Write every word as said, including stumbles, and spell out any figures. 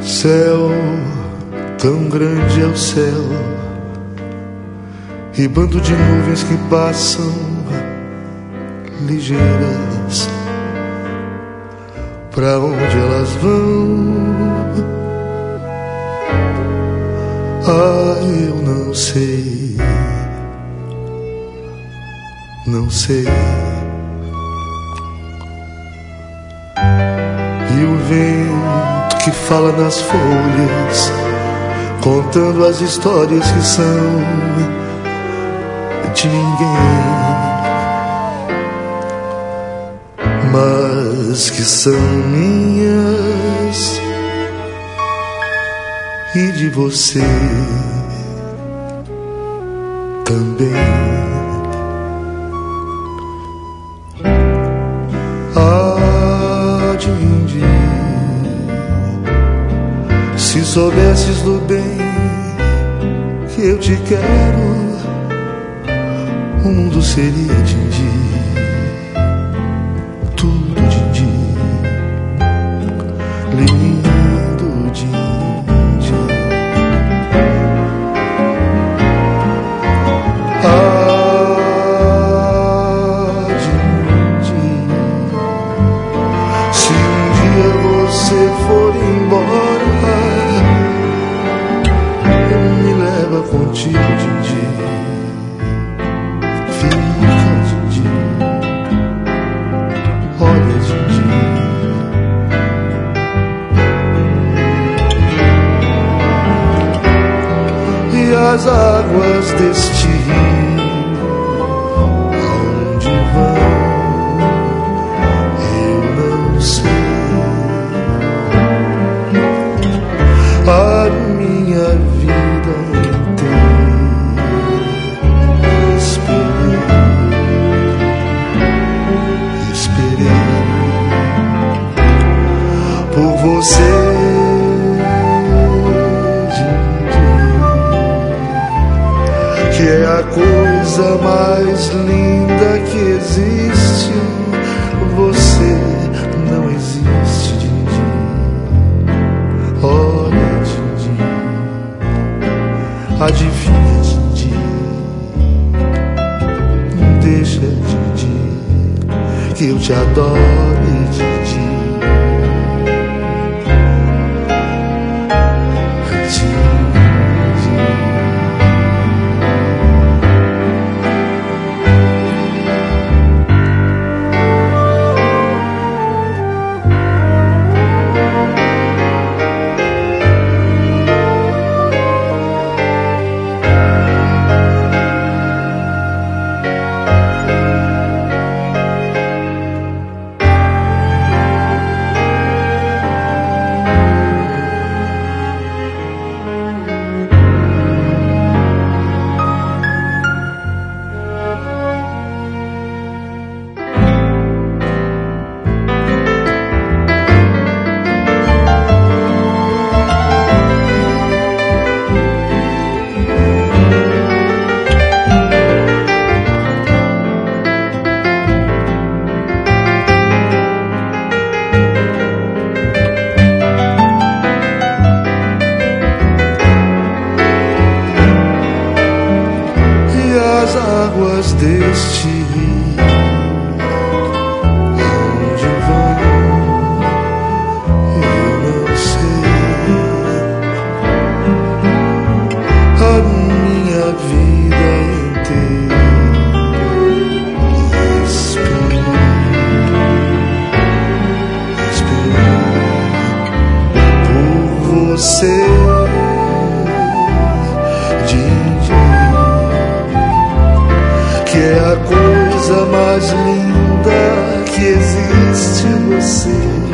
Céu, tão grande é o céu, e bando de nuvens que passam ligeiras. Pra onde elas vão? Ah, eu não sei, não sei. E o vento que fala nas folhas, contando as histórias que são de ninguém, mas que são minhas e de você também. Ah, Dindi, se soubesses do bem que eu te quero, o mundo seria Dindi, tudo Dindi, lindo Dindi. Ah, Dindi, se um dia você for embora, me leva contigo, Dindi. As águas deste rio, aonde vão, eu não sei. A minha vida inteira esperei, esperei por você. Que é a coisa mais linda que existe. Você não existe, Dindi. Olha, Dindi, adivinha, Dindi, deixa, Dindi, que eu te adoro, Dindi. Águas deste rio, aonde vão, eu não sei. A minha vida inteira esperei, esperei por você. Que é a coisa mais linda que existe, você.